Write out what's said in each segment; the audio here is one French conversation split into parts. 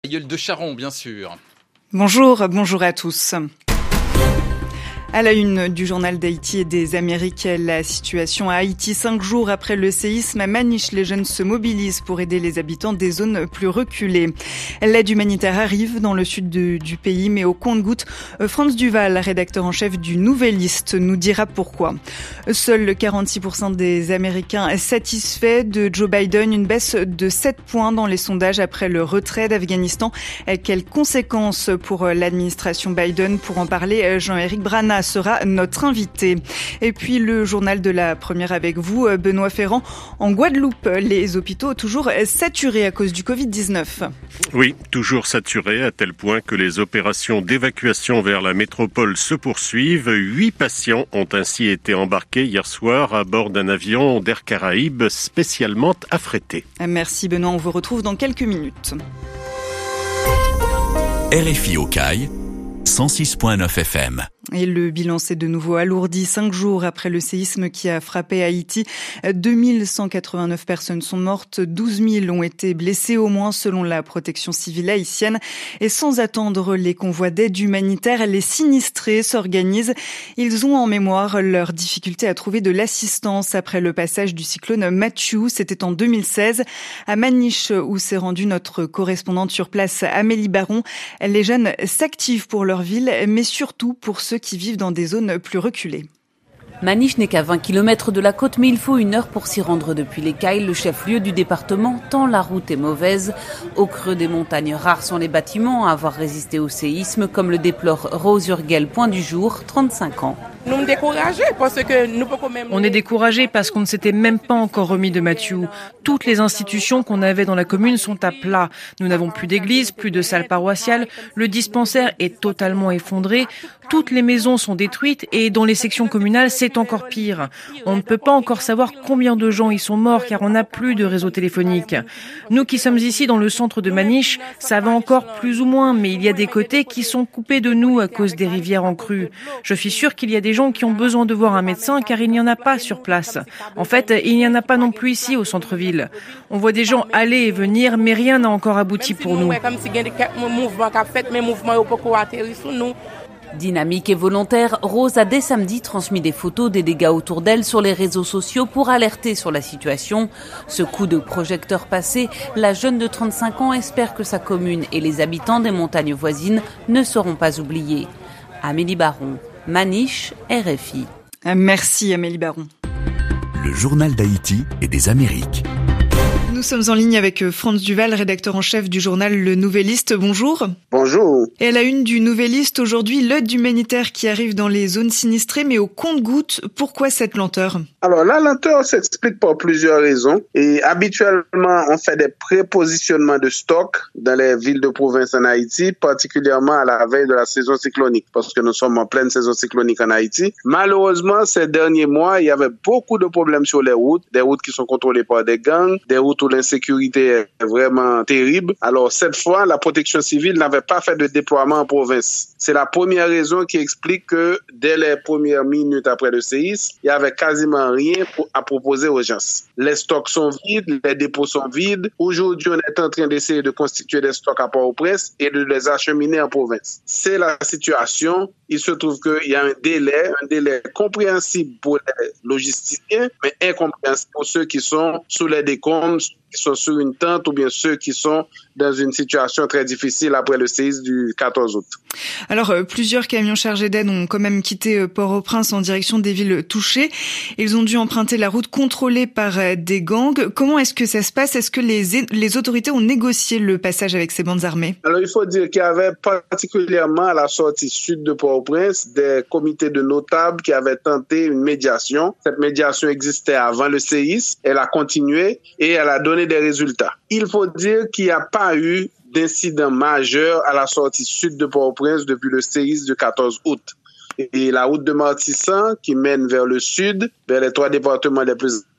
Gueule de Charon, bien sûr. Bonjour à tous. À la une du journal d'Haïti et des Amériques, la situation à Haïti 5 jours après le séisme. À Maniche, les jeunes se mobilisent pour aider les habitants des zones plus reculées. L'aide humanitaire arrive dans le sud du pays, mais au compte-gouttes. Franz Duval, rédacteur en chef du Nouvelliste, nous dira pourquoi. Seuls 46% des Américains satisfaits de Joe Biden, une baisse de 7 points dans les sondages après le retrait d'Afghanistan. Quelles conséquences pour l'administration Biden? Pour en parler, Jean-Éric Brana sera notre invité. Et puis le journal de la première avec vous, Benoît Ferrand. En Guadeloupe, les hôpitaux toujours saturés à cause du Covid-19. Oui, toujours saturés à tel point que les opérations d'évacuation vers la métropole se poursuivent. 8 patients ont ainsi été embarqués hier soir à bord d'un avion d'Air Caraïbes spécialement affrété. Merci Benoît, on vous retrouve dans quelques minutes. RFI au Caille, 106.9 FM. Et le bilan s'est de nouveau alourdi 5 jours après le séisme qui a frappé Haïti. 2189 personnes sont mortes, 12 000 ont été blessées au moins selon la protection civile haïtienne. Et sans attendre les convois d'aide humanitaire, les sinistrés s'organisent. Ils ont en mémoire leur difficulté à trouver de l'assistance après le passage du cyclone Mathieu. C'était en 2016 à Maniche où s'est rendue notre correspondante sur place Amélie Baron. Les jeunes s'activent pour leur ville, mais surtout pour ceux qui vivent dans des zones plus reculées. Maniche n'est qu'à 20 km de la côte, mais il faut 1 heure pour s'y rendre depuis les Cailles, le chef-lieu du département, tant la route est mauvaise. Au creux des montagnes, rares sont les bâtiments à avoir résisté au séisme, comme le déplore Rose Urgel, point du jour, 35 ans. On est découragés parce qu'on ne s'était même pas encore remis de Mathieu. Toutes les institutions qu'on avait dans la commune sont à plat. Nous n'avons plus d'église, plus de salle paroissiale. Le dispensaire est totalement effondré. Toutes les maisons sont détruites et dans les sections communales, c'est encore pire. On ne peut pas encore savoir combien de gens y sont morts car on n'a plus de réseau téléphonique. Nous qui sommes ici dans le centre de Maniche, ça va encore plus ou moins, mais il y a des côtés qui sont coupés de nous à cause des rivières en crue. Je suis sûre qu'il y a des gens qui ont besoin de voir un médecin car il n'y en a pas sur place. En fait, il n'y en a pas non plus ici au centre-ville. On voit des gens aller et venir, mais rien n'a encore abouti pour nous. Dynamique et volontaire, Rose a dès samedi transmis des photos des dégâts autour d'elle sur les réseaux sociaux pour alerter sur la situation. Ce coup de projecteur passé, la jeune de 35 ans espère que sa commune et les habitants des montagnes voisines ne seront pas oubliés. Amélie Baron, Maniche, RFI. Merci Amélie Baron. Le journal d'Haïti et des Amériques. Nous sommes en ligne avec Franz Duval, rédacteur en chef du journal Le Nouvelliste. Bonjour. Bonjour. Et à la une du Nouvelliste aujourd'hui, l'aide humanitaire qui arrive dans les zones sinistrées, mais au compte-gouttes. Pourquoi cette lenteur? Alors la lenteur s'explique par plusieurs raisons. Et habituellement, on fait des prépositionnements de stock dans les villes de province en Haïti, particulièrement à la veille de la saison cyclonique, parce que nous sommes en pleine saison cyclonique en Haïti. Malheureusement, ces derniers mois, il y avait beaucoup de problèmes sur les routes, des routes qui sont contrôlées par des gangs, des routes où l'insécurité est vraiment terrible. Alors cette fois, la protection civile n'avait pas fait de déploiement en province. C'est la première raison qui explique que dès les premières minutes après le séisme, il y avait quasiment rien à proposer aux gens. Les stocks sont vides, les dépôts sont vides. Aujourd'hui, on est en train d'essayer de constituer des stocks à Port-au-Prince et de les acheminer en province. C'est la situation. Il se trouve qu'il y a un délai compréhensible pour les logisticiens, mais incompréhensible pour ceux qui sont sous les décombres, qui sont sur une tente ou bien ceux qui sont dans une situation très difficile après le séisme du 14 août. Alors, plusieurs camions chargés d'aide ont quand même quitté Port-au-Prince en direction des villes touchées. Ils ont dû emprunter la route contrôlée par des gangs. Comment est-ce que ça se passe? Est-ce que les autorités ont négocié le passage avec ces bandes armées? Alors, il faut dire qu'il y avait particulièrement à la sortie sud de Port-au-Prince des comités de notables qui avaient tenté une médiation. Cette médiation existait avant le séisme. Elle a continué et elle a donné des résultats. Il faut dire qu'il n'y a pas eu d'incident majeur à la sortie sud de Port-au-Prince depuis le séisme du 14 août. Et la route de Martissan qui mène vers le sud, vers les 3 départements les plus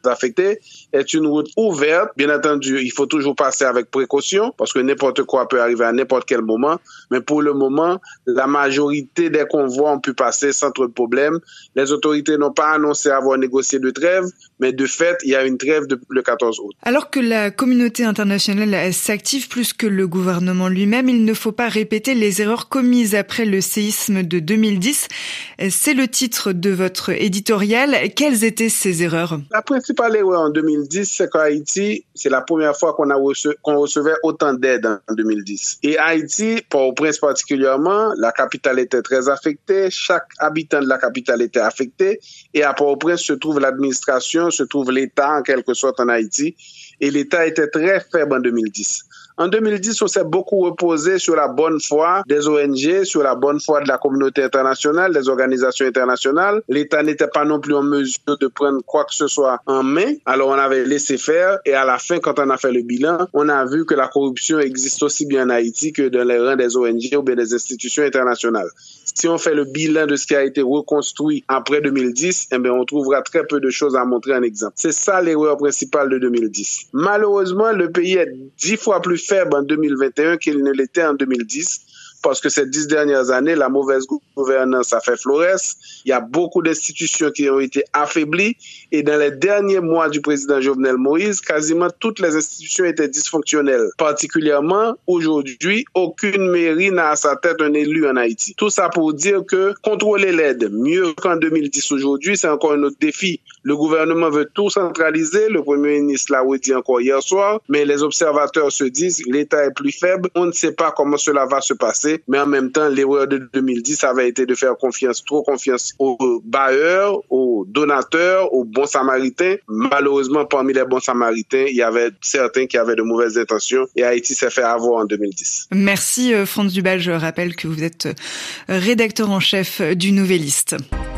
affectées est une route ouverte. Bien entendu, il faut toujours passer avec précaution parce que n'importe quoi peut arriver à n'importe quel moment. Mais pour le moment, la majorité des convois ont pu passer sans trop de problème. Les autorités n'ont pas annoncé avoir négocié de trêve, mais de fait, il y a une trêve depuis le 14 août. Alors que la communauté internationale s'active plus que le gouvernement lui-même, il ne faut pas répéter les erreurs commises après le séisme de 2010. C'est le titre de votre éditorial. Quelles étaient ces erreurs? La principale erreur en 2010, c'est qu'Haïti, c'est la première fois qu'on recevait autant d'aide en 2010. Et Haïti, Port-au-Prince particulièrement, la capitale était très affectée. Chaque habitant de la capitale était affecté. Et à Port-au-Prince se trouve l'administration, se trouve l'État en quelque sorte en Haïti. Et l'État était très faible en 2010. En 2010, on s'est beaucoup reposé sur la bonne foi des ONG, sur la bonne foi de la communauté internationale, des organisations internationales. L'État n'était pas non plus en mesure de prendre quoi que ce soit en main. Alors on avait laissé faire et à la fin, quand on a fait le bilan, on a vu que la corruption existe aussi bien en Haïti que dans les rangs des ONG ou bien des institutions internationales. Si on fait le bilan de ce qui a été reconstruit après 2010, eh bien, on trouvera très peu de choses à montrer en exemple. C'est ça l'erreur principale de 2010. Malheureusement, le pays est 10 fois plus faible en 2021 qu'il ne l'était en 2010. Parce que ces 10 dernières années, la mauvaise gouvernance a fait florès. Il y a beaucoup d'institutions qui ont été affaiblies. Et dans les derniers mois du président Jovenel Moïse, quasiment toutes les institutions étaient dysfonctionnelles. Particulièrement, aujourd'hui, aucune mairie n'a à sa tête un élu en Haïti. Tout ça pour dire que contrôler l'aide mieux qu'en 2010 aujourd'hui, c'est encore un autre défi. Le gouvernement veut tout centraliser. Le Premier ministre l'a redit encore hier soir. Mais les observateurs se disent l'État est plus faible. On ne sait pas comment cela va se passer. Mais en même temps, l'erreur de 2010 avait été de faire trop confiance aux bailleurs, aux donateurs, aux bons samaritains. Malheureusement, parmi les bons samaritains, il y avait certains qui avaient de mauvaises intentions et Haïti s'est fait avoir en 2010. Merci Franz Dubal. Je rappelle que vous êtes rédacteur en chef du Nouvelliste.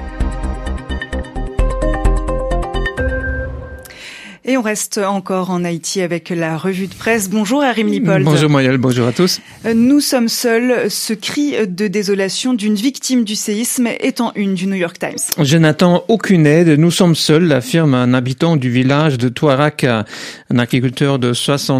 Et on reste encore en Haïti avec la revue de presse. Bonjour Arim Lipold. Bonjour Moyal, bonjour à tous. Nous sommes seuls. Ce cri de désolation d'une victime du séisme est en une du New York Times. Je n'attends aucune aide. Nous sommes seuls, affirme un habitant du village de Touarak, un agriculteur de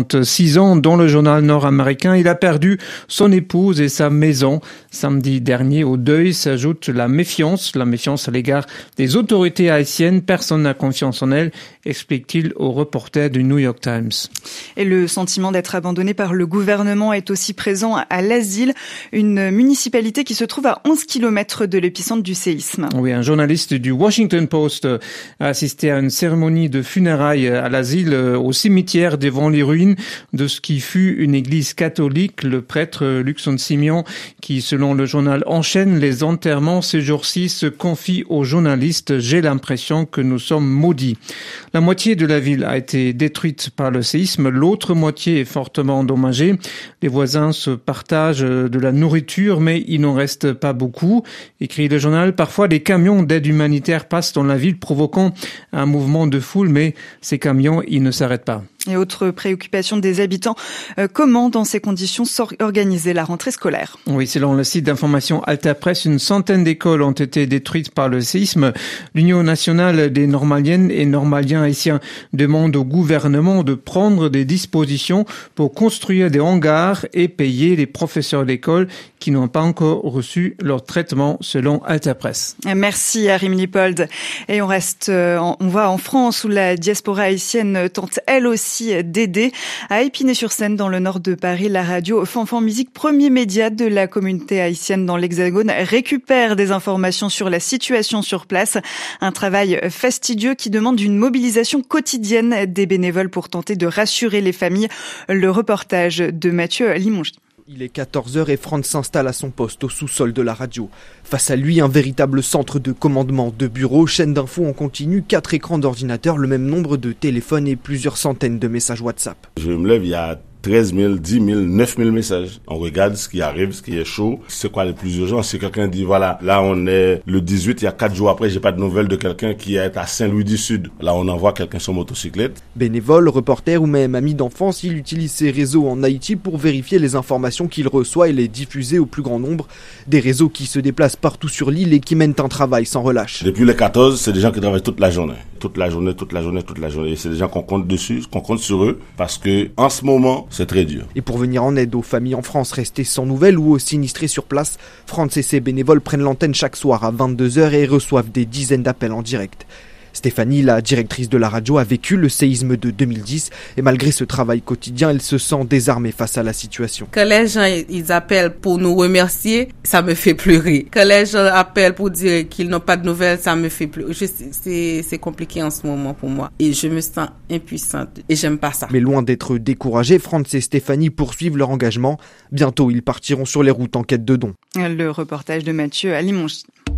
66 ans dont le journal nord-américain. Il a perdu son épouse et sa maison. Samedi dernier, au deuil s'ajoute la méfiance à l'égard des autorités haïtiennes. Personne n'a confiance en elles, explique-t-il au reporter du New York Times. Et le sentiment d'être abandonné par le gouvernement est aussi présent à l'Asile, une municipalité qui se trouve à 11 km de l'épicentre du séisme. Oui, un journaliste du Washington Post a assisté à une cérémonie de funérailles à l'Asile, au cimetière devant les ruines de ce qui fut une église catholique. Le prêtre Luxon Simeon, qui selon le journal enchaîne les enterrements ces jours-ci, se confie aux journalistes. J'ai l'impression que nous sommes maudits. La moitié de la ville a été détruite par le séisme, l'autre moitié est fortement endommagée. Les voisins se partagent de la nourriture, mais il n'en reste pas beaucoup, écrit le journal. Parfois, des camions d'aide humanitaire passent dans la ville, provoquant un mouvement de foule, mais ces camions, ils ne s'arrêtent pas. Et autre préoccupation des habitants, comment dans ces conditions s'organiser la rentrée scolaire? Oui, selon le site d'information Alta Presse, une centaine d'écoles ont été détruites par le séisme. L'Union nationale des Normaliennes et Normaliens haïtiens demande au gouvernement de prendre des dispositions pour construire des hangars et payer les professeurs d'école qui n'ont pas encore reçu leur traitement, selon Alta Presse. Merci Arim Lipold. Et on va en France où la diaspora haïtienne tente elle aussi d'aider. À Épinay-sur-Seine, dans le nord de Paris, la radio Fanfan Musique, premier média de la communauté haïtienne dans l'Hexagone, récupère des informations sur la situation sur place. Un travail fastidieux qui demande une mobilisation quotidienne des bénévoles pour tenter de rassurer les familles. Le reportage de Mathieu Limongi. Il est 14h et Franz s'installe à son poste au sous-sol de la radio. Face à lui, un véritable centre de commandement, de bureaux, chaîne d'infos en continu, 4 écrans d'ordinateur, le même nombre de téléphones et plusieurs centaines de messages WhatsApp. Je me lève, il y a 13 000, 10 000, 9 000 messages. On regarde ce qui arrive, ce qui est chaud. C'est quoi le plus urgent? Si quelqu'un dit, voilà, là on est le 18, il y a 4 jours après, j'ai pas de nouvelles de quelqu'un qui est à Saint-Louis-du-Sud. Là, on envoie quelqu'un sur motocyclette. Bénévole, reporter ou même ami d'enfance, il utilise ses réseaux en Haïti pour vérifier les informations qu'il reçoit et les diffuser au plus grand nombre. Des réseaux qui se déplacent partout sur l'île et qui mènent un travail sans relâche. Depuis le 14, c'est des gens qui travaillent toute la journée. toute la journée. Et c'est des gens qu'on compte dessus, qu'on compte sur eux, parce que en ce moment, c'est très dur. Et pour venir en aide aux familles en France restées sans nouvelles ou aux sinistrés sur place, France et ses bénévoles prennent l'antenne chaque soir à 22h et reçoivent des dizaines d'appels en direct. Stéphanie, la directrice de la radio, a vécu le séisme de 2010 et malgré ce travail quotidien, elle se sent désarmée face à la situation. Quand les gens ils appellent pour nous remercier, ça me fait pleurer. Quand les gens appellent pour dire qu'ils n'ont pas de nouvelles, ça me fait pleurer. C'est compliqué en ce moment pour moi et je me sens impuissante et j'aime pas ça. Mais loin d'être découragés, Franz et Stéphanie poursuivent leur engagement. Bientôt, ils partiront sur les routes en quête de dons. Le reportage de Mathieu à Limoges.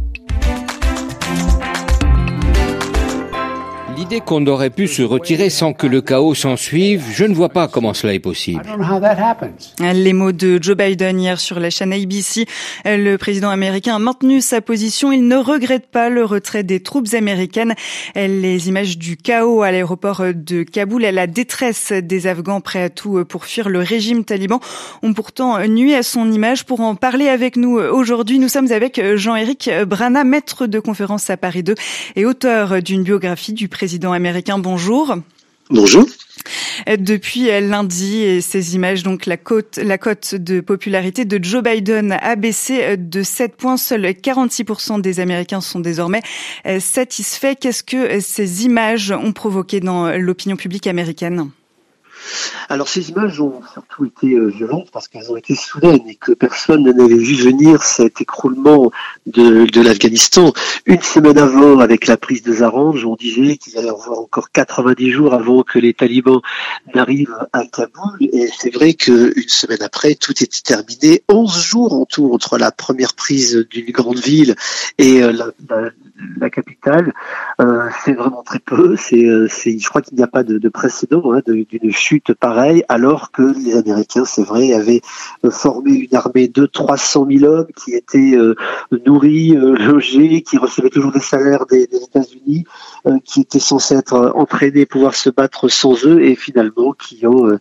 L'idée qu'on aurait pu se retirer sans que le chaos s'en suive, je ne vois pas comment cela est possible. Les mots de Joe Biden hier sur la chaîne ABC. Le président américain a maintenu sa position. Il ne regrette pas le retrait des troupes américaines. Les images du chaos à l'aéroport de Kaboul et la détresse des Afghans prêts à tout pour fuir le régime taliban ont pourtant nui à son image. Pour en parler avec nous aujourd'hui, nous sommes avec Jean-Éric Brana, maître de conférence à Paris 2 et auteur d'une biographie du président américain. Bonjour. Bonjour. Depuis lundi, et ces images, donc la cote de popularité de Joe Biden a baissé de 7 points. Seuls 46% des Américains sont désormais satisfaits. Qu'est-ce que ces images ont provoqué dans l'opinion publique américaine ? Alors ces images ont surtout été violentes parce qu'elles ont été soudaines et que personne n'avait vu venir cet écroulement de l'Afghanistan. Une semaine avant, avec la prise de Zaranj, on disait qu'il allait y avoir encore 90 jours avant que les talibans n'arrivent à Kaboul. Et c'est vrai qu'une semaine après, tout était terminé. 11 jours en tout entre la première prise d'une grande ville et la capitale. C'est vraiment très peu. Je crois qu'il n'y a pas de précédent d'une chute pareille, alors que les Américains, c'est vrai, avaient formé une armée de 300 000 hommes qui étaient nourris, logés, qui recevaient toujours des salaires des États-Unis, qui étaient censés être entraînés, pouvoir se battre sans eux, et finalement qui ont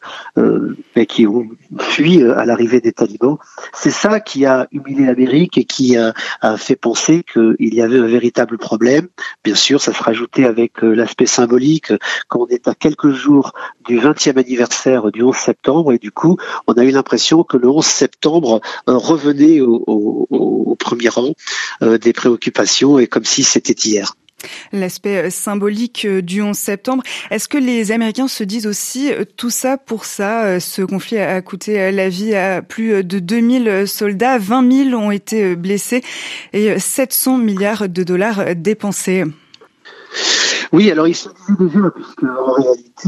fui à l'arrivée des talibans. C'est ça qui a humilié l'Amérique et qui a fait penser qu'il y avait un véritable problème. Bien sûr, ça se rajoutait avec l'aspect symbolique quand on est à quelques jours du 20e anniversaire du 11 septembre et du coup, on a eu l'impression que le 11 septembre revenait au premier rang des préoccupations et comme si c'était hier. L'aspect symbolique du 11 septembre. Est-ce que les Américains se disent aussi tout ça pour ça? Ce conflit a coûté la vie à plus de 2000 soldats, 20 000 ont été blessés et 700 milliards de dollars dépensés. Oui, alors il se disait déjà, puisque en réalité,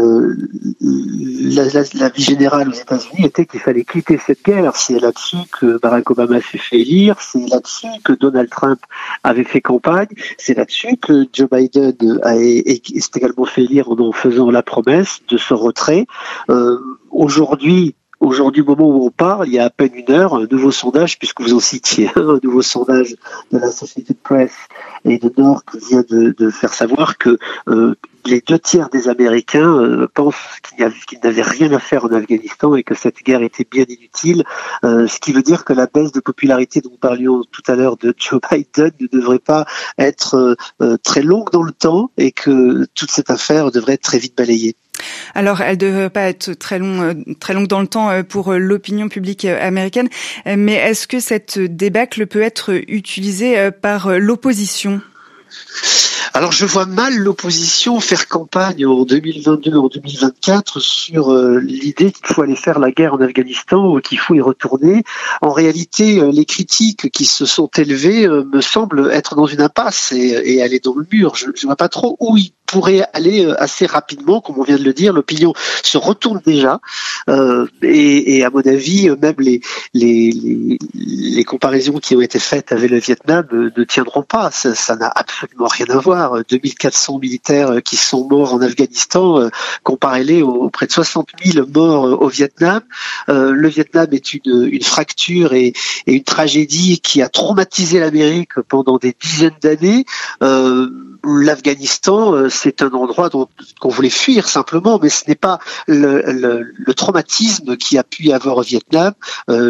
la vie générale aux États-Unis était qu'il fallait quitter cette guerre. C'est là-dessus que Barack Obama s'est fait élire, c'est là-dessus que Donald Trump avait fait campagne, c'est là-dessus que Joe Biden s'est également fait élire en faisant la promesse de ce retrait. Aujourd'hui, au moment où on parle, il y a à peine une heure, un nouveau sondage, puisque vous en citiez un nouveau sondage de la Associated Press et de Nord qui vient de faire savoir que les 2/3 des Américains pensent qu'ils n'avaient rien à faire en Afghanistan et que cette guerre était bien inutile, ce qui veut dire que la baisse de popularité dont nous parlions tout à l'heure de Joe Biden ne devrait pas être très longue dans le temps et que toute cette affaire devrait être très vite balayée. Alors, elle ne devrait pas être très longue dans le temps pour l'opinion publique américaine, mais est-ce que cette débâcle peut être utilisée par l'opposition ? Alors je vois mal l'opposition faire campagne en 2022, en 2024 sur l'idée qu'il faut aller faire la guerre en Afghanistan ou qu'il faut y retourner. En réalité, les critiques qui se sont élevées me semblent être dans une impasse et aller dans le mur. Je ne vois pas trop où ils pourraient aller assez rapidement, comme on vient de le dire. L'opinion se retourne déjà et à mon avis, même les comparaisons qui ont été faites avec le Vietnam ne tiendront pas. Ça n'a absolument rien à voir. 2400 militaires qui sont morts en Afghanistan, comparez-les aux près de 60 000 morts au Vietnam. Le Vietnam est une fracture et une tragédie qui a traumatisé l'Amérique pendant des dizaines d'années. L'Afghanistan, c'est un endroit qu'on voulait fuir simplement, mais ce n'est pas le traumatisme qu'il y a pu y avoir au Vietnam.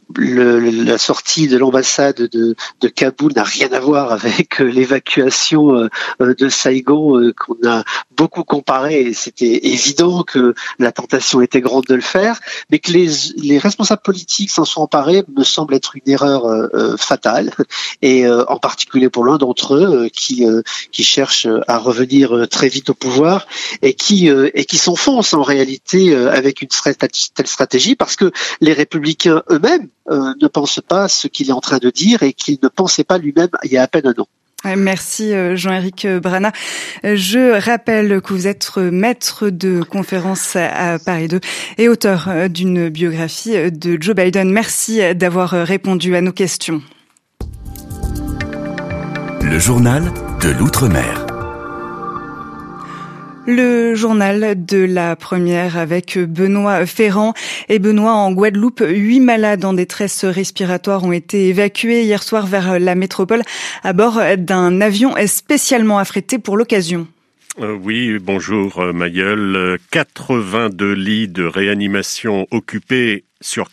la sortie de l'ambassade de Kaboul n'a rien à voir avec l'évacuation de Saigon qu'on a beaucoup comparé. Et c'était évident que la tentation était grande de le faire, mais que les responsables politiques s'en sont emparés me semble être une erreur fatale, et en particulier pour l'un d'entre eux qui cherche à revenir très vite au pouvoir et qui s'enfonce en réalité avec une telle stratégie, parce que les républicains eux-mêmes ne pensent pas ce qu'il est en train de dire et qu'il ne pensait pas lui-même il y a à peine un an. Merci Jean-Éric Brana. Je rappelle que vous êtes maître de conférence à Paris 2 et auteur d'une biographie de Joe Biden. Merci d'avoir répondu à nos questions. Le journal de l'Outre-mer. Le journal de la première avec Benoît Ferrand. Et Benoît, en Guadeloupe, 8 malades en détresse respiratoire ont été évacués hier soir vers la métropole à bord d'un avion spécialement affrété pour l'occasion. Oui, bonjour Mayol. 82 lits de réanimation occupés sur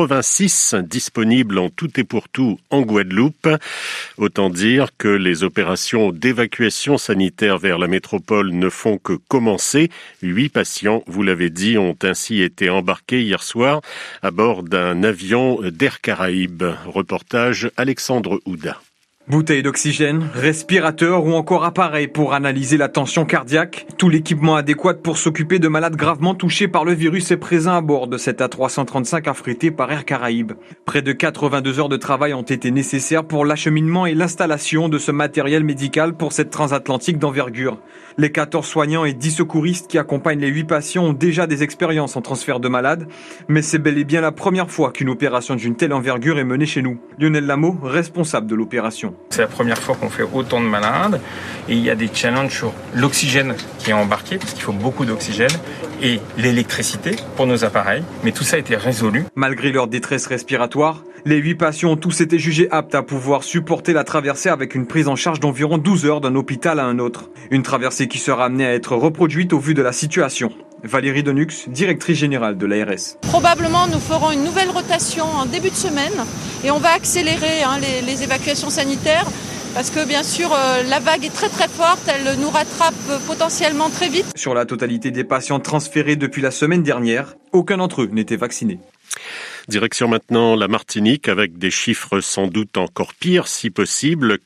86 disponibles en tout et pour tout en Guadeloupe. Autant dire que les opérations d'évacuation sanitaire vers la métropole ne font que commencer. 8 patients, vous l'avez dit, ont ainsi été embarqués hier soir à bord d'un avion d'Air Caraïbes. Reportage Alexandre Houda. Bouteilles d'oxygène, respirateurs ou encore appareils pour analyser la tension cardiaque. Tout l'équipement adéquat pour s'occuper de malades gravement touchés par le virus est présent à bord de cet A335 affrété par Air Caraïbes. Près de 82 heures de travail ont été nécessaires pour l'acheminement et l'installation de ce matériel médical pour cette transatlantique d'envergure. Les 14 soignants et 10 secouristes qui accompagnent les 8 patients ont déjà des expériences en transfert de malades, mais c'est bel et bien la première fois qu'une opération d'une telle envergure est menée chez nous. Lionel Lameau, responsable de l'opération. C'est la première fois qu'on fait autant de malades et il y a des challenges sur l'oxygène qui est embarqué parce qu'il faut beaucoup d'oxygène et l'électricité pour nos appareils, mais tout ça a été résolu. Malgré leur détresse respiratoire, les 8 patients ont tous été jugés aptes à pouvoir supporter la traversée avec une prise en charge d'environ 12 heures d'un hôpital à un autre. Une traversée qui sera amenée à être reproduite au vu de la situation. Valérie Denux, directrice générale de l'ARS. Probablement, nous ferons une nouvelle rotation en début de semaine et on va accélérer les évacuations sanitaires parce que bien sûr, la vague est très très forte, elle nous rattrape potentiellement très vite. Sur la totalité des patients transférés depuis la semaine dernière, aucun d'entre eux n'était vacciné. Direction maintenant la Martinique avec des chiffres sans doute encore pires si possible.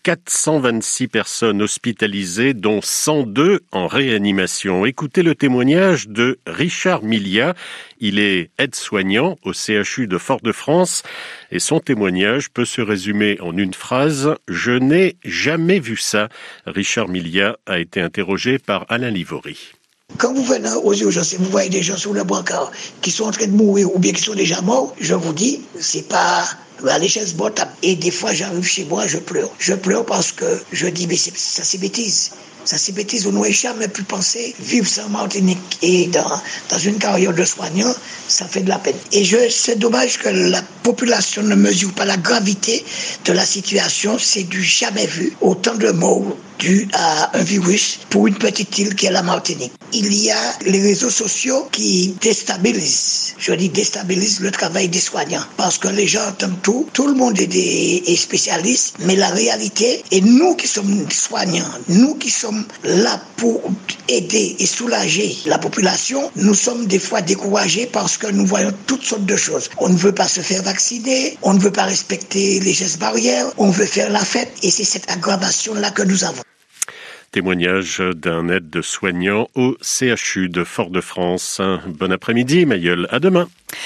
426 personnes hospitalisées dont 102 en réanimation. Écoutez le témoignage de Richard Milia. Il est aide-soignant au CHU de Fort-de-France et son témoignage peut se résumer en une phrase. Je n'ai jamais vu ça. Richard Milia a été interrogé par Alain Livory. Quand vous venez aux urgences et vous voyez des gens sur le brancard qui sont en train de mourir ou bien qui sont déjà morts, je vous dis, c'est pas à l'échelle mortable. Et des fois, j'arrive chez moi, je pleure. Je pleure parce que je dis, mais ça c'est bêtise. Ça c'est bêtise, on n'aurait jamais pu penser vivre sans Martinique. Et dans une carrière de soignant, ça fait de la peine. Et c'est dommage que la population ne mesure pas la gravité de la situation. C'est du jamais vu. Autant de morts dû à un virus pour une petite île qui est la Martinique. Il y a les réseaux sociaux qui déstabilisent, déstabilisent le travail des soignants parce que les gens entendent tout le monde est spécialiste, mais la réalité, et nous qui sommes soignants, nous qui sommes là pour aider et soulager la population, nous sommes des fois découragés parce que nous voyons toutes sortes de choses. On ne veut pas se faire vacciner, on ne veut pas respecter les gestes barrières, on veut faire la fête et c'est cette aggravation-là que nous avons. Témoignage d'un aide-soignant au CHU de Fort-de-France. Bon après-midi, Mayol. À demain.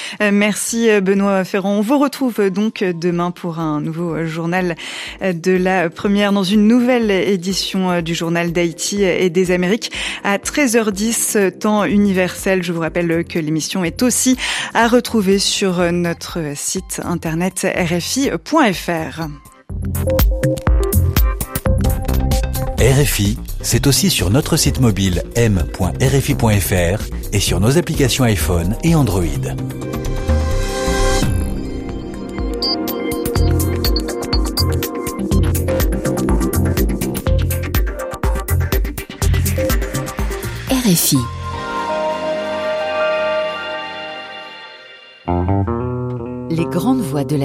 Merci Benoît Ferrand. On vous retrouve donc demain pour un nouveau journal de la première dans une nouvelle édition du journal d'Haïti et des Amériques à 13h10 temps universel. Je vous rappelle que l'émission est aussi à retrouver sur notre site internet rfi.fr. RFI, c'est aussi sur notre site mobile m.rfi.fr et sur nos applications iPhone et Android. RFI. Les grandes voix de la